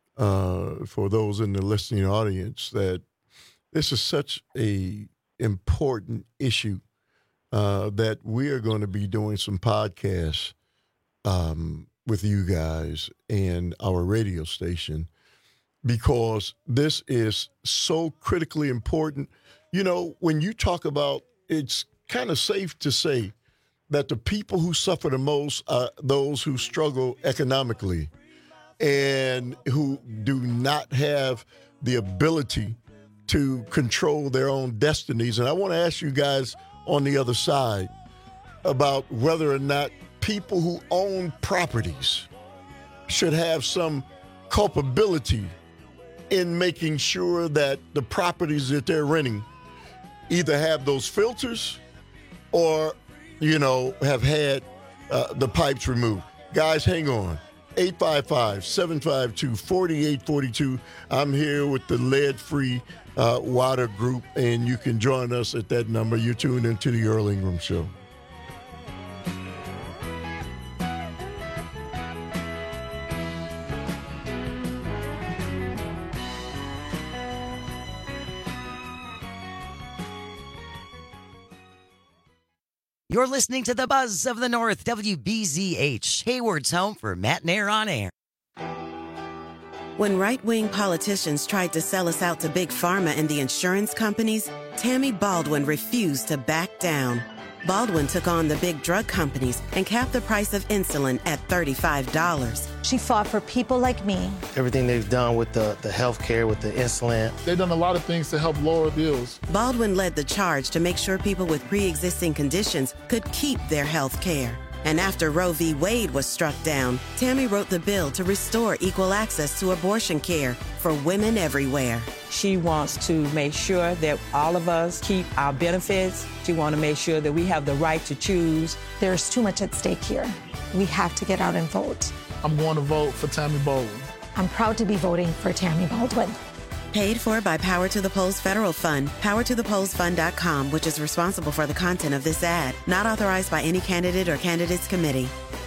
uh, for those in the listening audience that this is such a important issue uh, that we are going to be doing some podcasts um, with you guys and our radio station, because this is so critically important. You know, when you talk about, it's kind of safe to say that the people who suffer the most are those who struggle economically and who do not have the ability to control their own destinies. And I want to ask you guys on the other side about whether or not people who own properties should have some culpability in making sure that the properties that they're renting either have those filters or, you know, have had uh, the pipes removed. Guys, hang on. eight five five, seven five two, four eight four two. I'm here with the Lead-Free uh, Water Group, and you can join us at that number. You're tuned into the Earl Ingram Show. You're listening to the Buzz of the North, W B Z H, Hayward's home for Matt and Air on Air. When right-wing politicians tried to sell us out to Big Pharma and the insurance companies, Tammy Baldwin refused to back down. Baldwin took on the big drug companies and capped the price of insulin at thirty-five dollars. She fought for people like me. Everything they've done with the, the health care, with the insulin. They've done a lot of things to help lower bills. Baldwin led the charge to make sure people with pre-existing conditions could keep their health care. And after Roe v. Wade was struck down, Tammy wrote the bill to restore equal access to abortion care for women everywhere. She wants to make sure that all of us keep our benefits. She wants to make sure that we have the right to choose. There's too much at stake here. We have to get out and vote. I'm going to vote for Tammy Baldwin. I'm proud to be voting for Tammy Baldwin. Paid for by Power to the Polls Federal Fund, power to the polls fund dot com, which is responsible for the content of this ad. Not authorized by any candidate or candidates committee.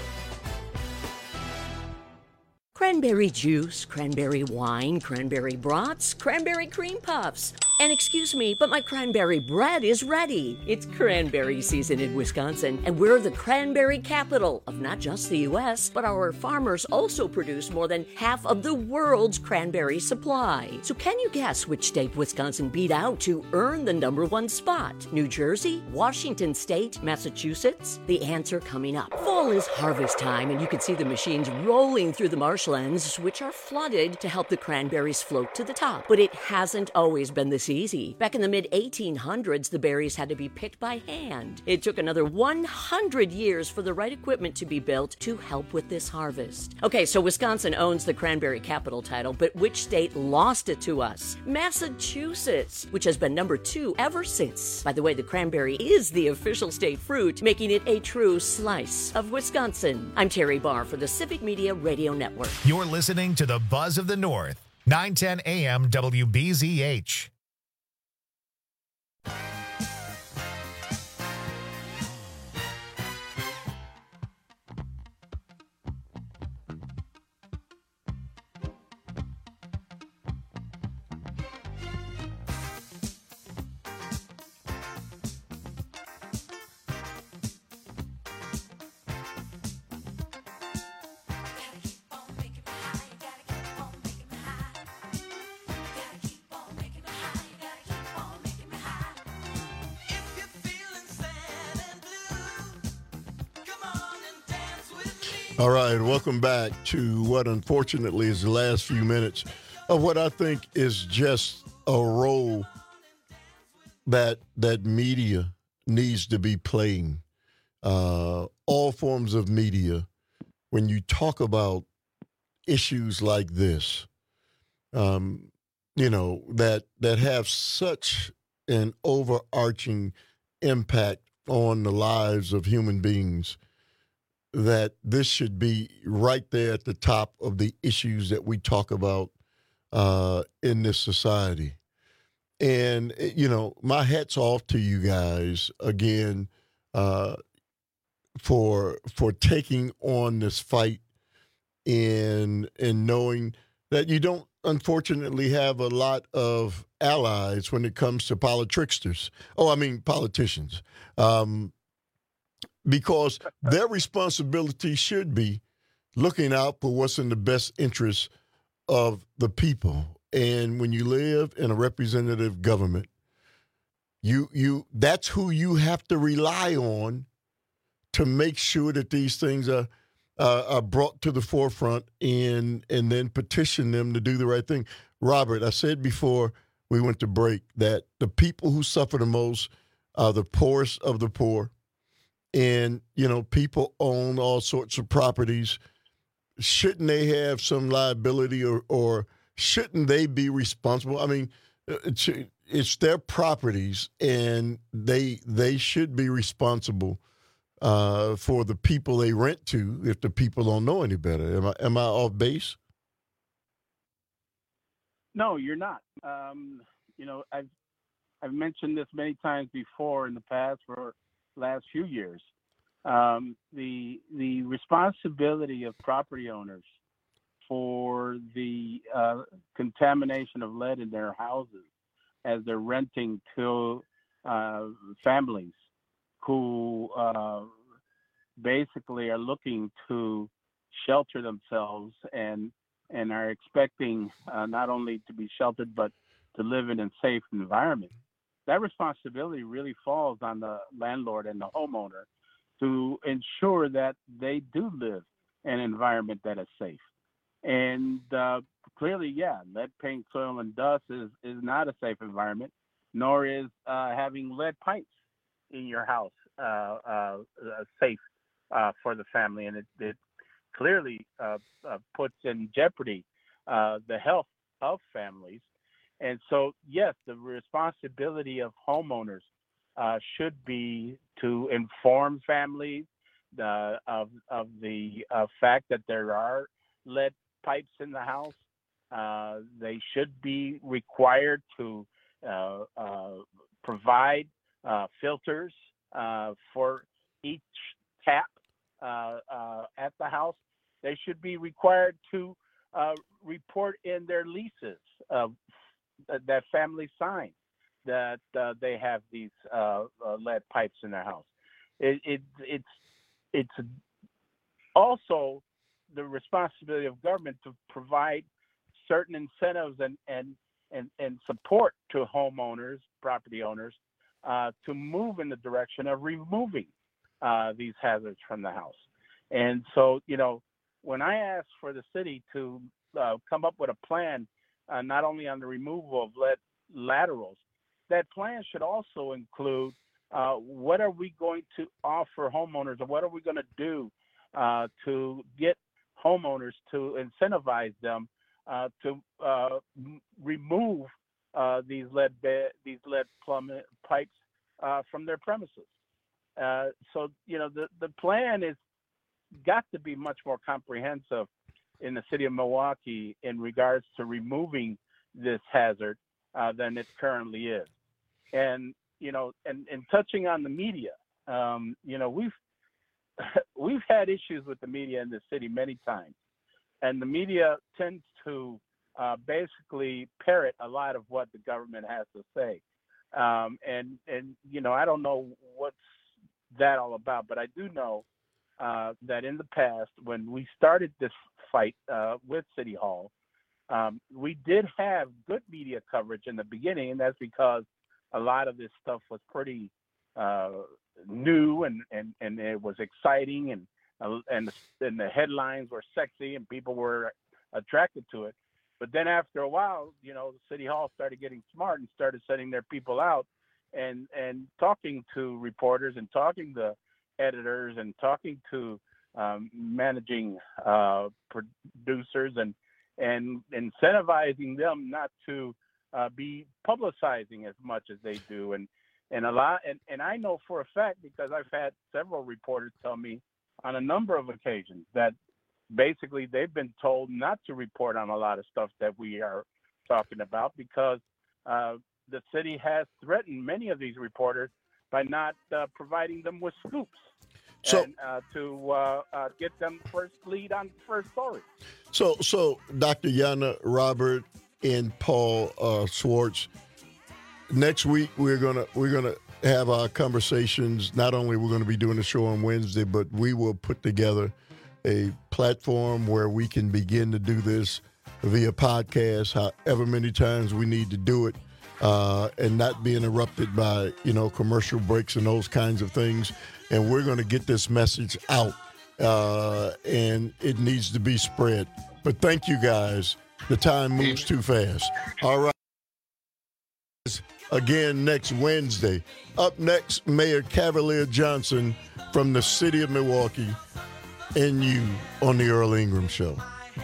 Cranberry juice, cranberry wine, cranberry brats, cranberry cream puffs. And excuse me, but my cranberry bread is ready. It's cranberry season in Wisconsin, and we're the cranberry capital of not just the U S, but our farmers also produce more than half of the world's cranberry supply. So can you guess which state Wisconsin beat out to earn the number one spot? New Jersey, Washington State, Massachusetts? The answer coming up. Fall is harvest time, and you can see the machines rolling through the marshlands, which are flooded to help the cranberries float to the top. But it hasn't always been this easy. Back in the mid eighteen hundreds, the berries had to be picked by hand. It took another one hundred years for the right equipment to be built to help with this harvest. Okay, so Wisconsin owns the cranberry capital title, but which state lost it to us? Massachusetts, which has been number two ever since. By the way, the cranberry is the official state fruit, making it a true slice of Wisconsin. I'm Terry Barr for the Civic Media Radio Network. You're listening to the Buzz of the North, nine ten A M W B Z H. All right, welcome back to what unfortunately is the last few minutes of what I think is just a role that that media needs to be playing. Uh, all forms of media, when you talk about issues like this, um, you know, that that have such an overarching impact on the lives of human beings, that this should be right there at the top of the issues that we talk about uh, in this society. And, you know, my hat's off to you guys again uh, for for taking on this fight and, and knowing that you don't, unfortunately, have a lot of allies when it comes to politricksters. Oh, I mean, politicians. Um Because their responsibility should be looking out for what's in the best interest of the people. And when you live in a representative government, you you that's who you have to rely on to make sure that these things are uh, are brought to the forefront and and then petition them to do the right thing. Robert, I said before we went to break that the people who suffer the most are the poorest of the poor. And, you know, people own all sorts of properties. Shouldn't they have some liability or, or shouldn't they be responsible? I mean, it's, it's their properties and they they should be responsible uh, for the people they rent to if the people don't know any better. Am I, am I off base? No, you're not. Um, you know, I've, I've mentioned this many times before in the past for last few years. Um, the the responsibility of property owners for the uh, contamination of lead in their houses as they're renting to uh, families who uh, basically are looking to shelter themselves and and are expecting uh, not only to be sheltered but to live in a safe environment, that responsibility really falls on the landlord and the homeowner to ensure that they do live in an environment that is safe. And uh, clearly, yeah, lead paint, soil, and dust is, is not a safe environment, nor is uh, having lead pipes in your house uh, uh, uh, safe uh, for the family. And it, it clearly uh, uh, puts in jeopardy uh, the health of families. And so, yes, the responsibility of homeowners uh, should be to inform families uh, of, of the uh, fact that there are lead pipes in the house. Uh, they should be required to uh, uh, provide uh, filters uh, for each tap uh, uh, at the house. They should be required to uh, report in their leases uh, that family sign that uh, they have these uh, uh, lead pipes in their house. It, it, it's it's also the responsibility of government to provide certain incentives and and and, and support to homeowners, property owners, uh, to move in the direction of removing uh, these hazards from the house. And so, you know, when I asked for the city to uh, come up with a plan, uh, not only on the removal of lead laterals, that plan should also include uh, what are we going to offer homeowners, or what are we going to do uh, to get homeowners to incentivize them uh, to uh, m- remove uh, these lead ba- these lead plumb pipes uh, from their premises. Uh, so you know the the plan is got to be much more comprehensive in the city of Milwaukee in regards to removing this hazard uh, than it currently is. And you know, and, and touching on the media, um, you know, we've we've had issues with the media in the city many times, and the media tends to uh, basically parrot a lot of what the government has to say. Um, and and you know, I don't know what's that all about, but I do know uh, that in the past, when we started this fight uh, with City Hall, um, we did have good media coverage in the beginning, and that's because a lot of this stuff was pretty uh, new and, and, and it was exciting, and uh, and, the, and the headlines were sexy and people were attracted to it. But then after a while, you know, the City Hall started getting smart and started sending their people out and, and talking to reporters and talking to editors and talking to um, managing uh, producers and, and incentivizing them not to Uh, be publicizing as much as they do, and and a lot, and, and I know for a fact, because I've had several reporters tell me on a number of occasions that basically they've been told not to report on a lot of stuff that we are talking about, because uh, the city has threatened many of these reporters by not uh, providing them with scoops so, and uh, to uh, uh, get them first lead on first story. So, so Doctor Yana, Robert, and Paul uh, Schwartz. Next week we're gonna we're gonna have our conversations. Not only we're gonna be doing the show on Wednesday, but we will put together a platform where we can begin to do this via podcast, however many times we need to do it, uh, and not be interrupted by you know commercial breaks and those kinds of things. And we're gonna get this message out, uh, and it needs to be spread. But thank you guys. The time moves too fast. All right. Again next Wednesday. Up next, Mayor Cavalier Johnson from the city of Milwaukee and you on the Earl Ingram Show.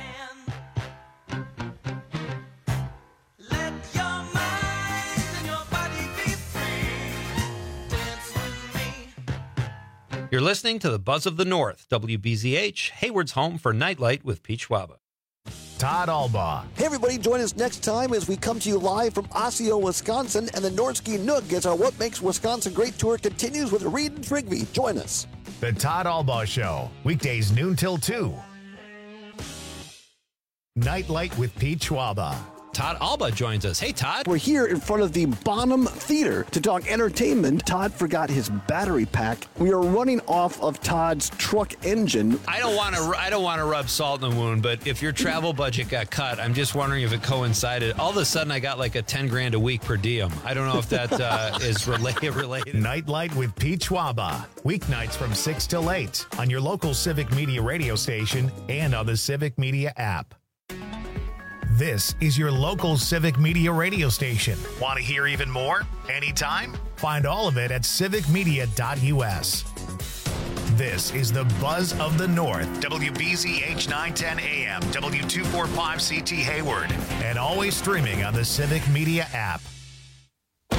You're listening to the Buzz of the North, W B Z H, Hayward's home for Nightlight with Pete Schwaba. Todd Albaugh. Hey, everybody, join us next time as we come to you live from Osseo, Wisconsin, and the Nordsky Nook as our What Makes Wisconsin Great tour continues with Reed and Trigby. Join us. The Todd Albaugh Show, weekdays noon till two. Nightlight with Pete Schwaba. Todd Alba joins us. Hey, Todd. We're here in front of the Bonham Theater to talk entertainment. Todd forgot his battery pack. We are running off of Todd's truck engine. I don't want to. I don't want to rub salt in the wound, but if your travel budget got cut, I'm just wondering if it coincided. All of a sudden, I got like a ten grand a week per diem. I don't know if that uh, is related. Related. Nightlight with Pete Schwaba. Weeknights from six till eight on your local Civic Media radio station and on the Civic Media app. This is your local Civic Media radio station. Want to hear even more? Anytime? Find all of it at civic media dot u s. This is the Buzz of the North, W B Z H nine ten A M, W two forty-five C T Hayward, and always streaming on the Civic Media app.